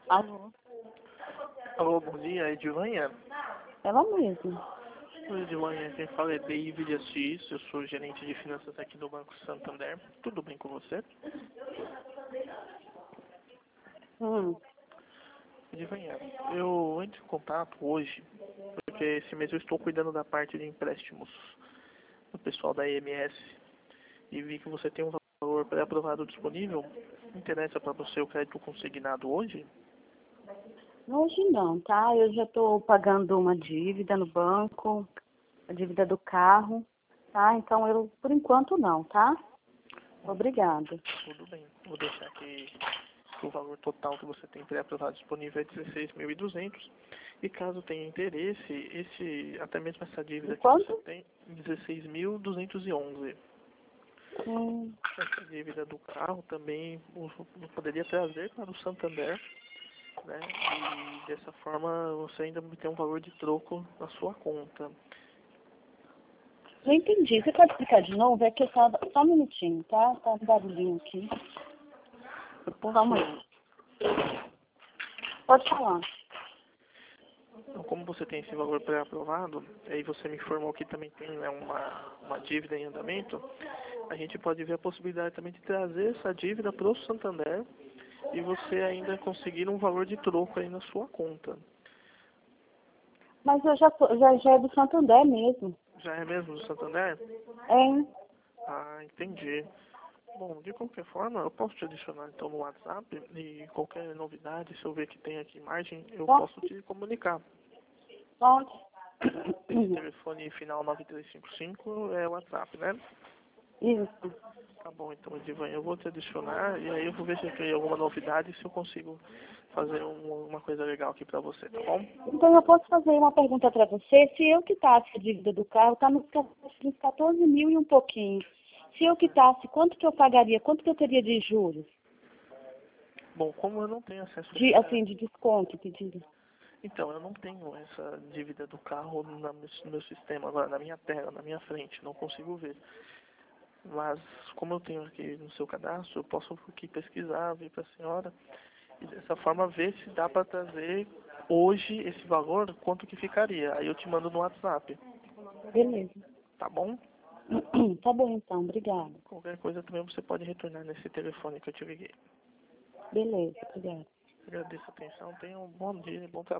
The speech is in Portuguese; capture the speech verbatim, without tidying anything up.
Alô? Alô, bom dia, Edvanha. Ela mesma. Oi, Edvanha, quem fala é David Assis, eu sou gerente de finanças aqui do Banco Santander. Tudo bem com você? Hum. Edvanha, eu entro em contato hoje, porque esse mês eu estou cuidando da parte de empréstimos do pessoal da E M S e vi que você tem um valor pré-aprovado disponível. Interessa para você o crédito consignado hoje? Hoje não, tá? Eu já estou pagando uma dívida no banco, a dívida do carro, tá? Então eu, por enquanto não, tá? Obrigada. Tudo bem, vou deixar aqui que o valor total que você tem pré-aprovado disponível é dezesseis mil e duzentos. E caso tenha interesse, esse, até mesmo essa dívida E que quanto? você tem, dezesseis mil duzentos e onze. Hum. Essa dívida do carro também eu poderia trazer para o Santander, né? E dessa forma você ainda tem um valor de troco na sua conta. Não entendi. Você pode explicar de novo? É que eu tava... Só um minutinho, tá? Tá um barulhinho aqui. Eu posso, Só um minuto. Pode falar. então, como você tem esse valor pré-aprovado, aí você me informou que também tem, né, uma, uma dívida em andamento, a gente pode ver a possibilidade também de trazer essa dívida para o Santander e você ainda conseguir um valor de troco aí na sua conta. Mas eu já, tô, já, já é do Santander mesmo. Já é mesmo do Santander? É. Ah, entendi. Bom, de qualquer forma, eu posso te adicionar então no WhatsApp e qualquer novidade, se eu ver que tem aqui margem, eu Pode? posso te comunicar. Pode. Esse telefone final nove três cinco cinco é o WhatsApp, né? Isso. Tá bom, então, Edivan, eu vou te adicionar e aí eu vou ver se tem alguma novidade e se eu consigo fazer um, uma coisa legal aqui pra você, tá bom? Então eu posso fazer uma pergunta para você. Se eu quitasse a dívida do carro, tá nos quatorze mil e um pouquinho. Se eu quitasse, quanto que eu pagaria? Quanto que eu teria de juros? Bom, como eu não tenho acesso a De, essa... assim, de desconto pedido. Então, eu não tenho essa dívida do carro na- no meu sistema agora, na minha tela, na minha frente, não consigo ver. Mas, como eu tenho aqui no seu cadastro, eu posso aqui pesquisar, ver para a senhora e dessa forma ver se dá para trazer hoje esse valor, quanto que ficaria. Aí eu te mando no WhatsApp, Beleza. tá bom? Tá bom então, obrigada. Qualquer coisa também você pode retornar nesse telefone que eu te liguei. Beleza, obrigada. Agradeço a atenção, tenha um bom dia e bom trabalho.